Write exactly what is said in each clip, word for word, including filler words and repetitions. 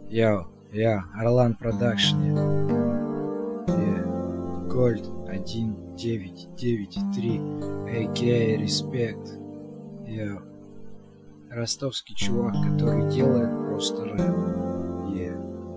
Йоу, я Орлан Продакшн. Гольд один девять девять три, а.к.а. Респект. Йоу. Ростовский чувак, который делает просто рэп. Yeah.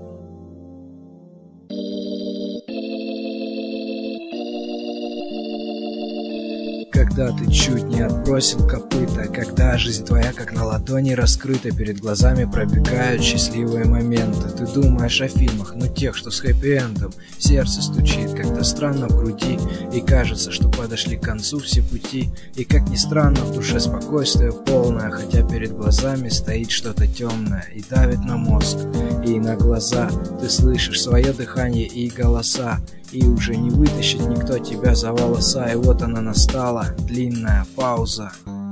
Когда ты чуть не отбросил копыта, когда жизнь твоя как на ладони раскрыта, перед глазами пробегают счастливые моменты. Ты думаешь о фильмах, но тех, что с хэппи-эндом. Сердце стучит как-то странно в груди, и кажется, что подошли к концу все пути. И как ни странно, в душе спокойствие полное, хотя перед глазами стоит что-то темное и давит на мозг и на глаза. Ты слышишь свое дыхание и голоса, и уже не вытащит никто тебя за волоса. И вот она настала, длинная пауза.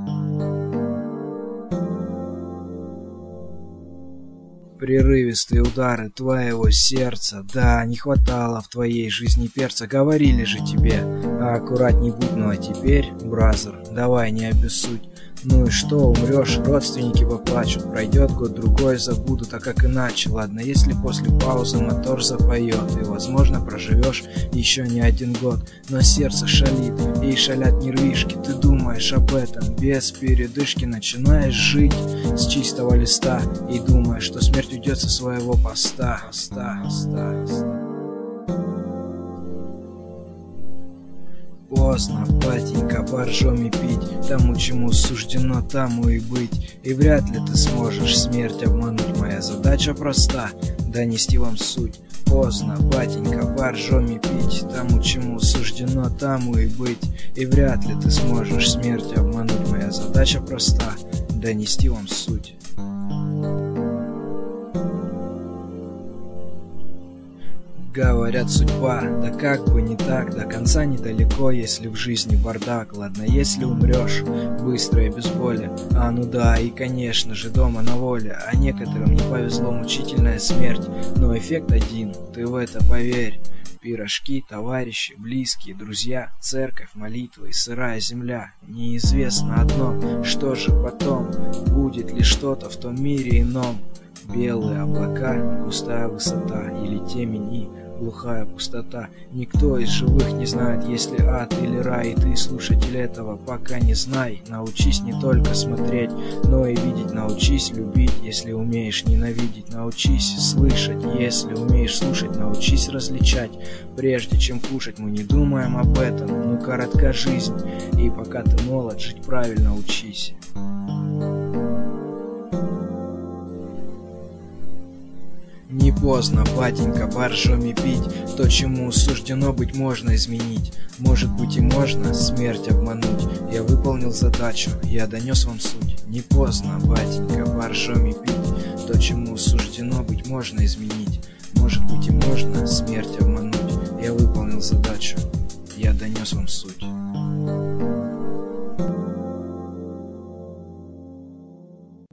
Прерывистые удары твоего сердца. Да, не хватало в твоей жизни перца. Говорили же тебе, а аккуратней будь. Ну а теперь, бразер, давай не обессудь. Ну и что, умрешь, родственники поплачут. Пройдет год-другой, забудут, а как иначе? Ладно, если после паузы мотор запоет, и, возможно, проживешь еще не один год. Но сердце шалит, и шалят нервишки. Ты думаешь об этом без передышки. Начинаешь жить с чистого листа и думаешь, что смерть уйдет со своего поста. Поста, поста, поста. Поздно, батенька, боржоми пить. Тому, чему суждено, тому и быть. И вряд ли ты сможешь смерть обмануть. Моя задача проста — донести вам суть. Поздно, батенька, боржоми пить. Тому, чему суждено, тому и быть. И вряд ли ты сможешь смерть обмануть. Моя задача проста — донести вам суть. Говорят, судьба, да как бы не так, до конца недалеко, если в жизни бардак. Ладно, если умрешь, быстро и без боли. А ну да, и конечно же дома на воле. А некоторым не повезло, мучительная смерть. Но эффект один, ты в это поверь. Пирожки, товарищи, близкие, друзья, церковь, молитва и сырая земля. Неизвестно одно, что же потом, будет ли что-то в том мире ином. Белые облака, густая высота или темень и глухая пустота. Никто из живых не знает, есть ли ад или рай. И ты, слушатель, этого пока не знай. Научись не только смотреть, но и видеть. Научись любить, если умеешь ненавидеть. Научись слышать, если умеешь слушать. Научись различать, прежде чем кушать. Мы не думаем об этом, ну коротка жизнь. И пока ты молод, жить правильно учись. Не поздно, батенька, боржоми пить. То, чему суждено быть, можно изменить. Может быть и можно смерть обмануть. Я выполнил задачу, я донес вам суть. Не поздно, батенька, боржоми пить. То, чему суждено быть, можно изменить. Может быть и можно смерть обмануть. Я выполнил задачу, я донес вам суть.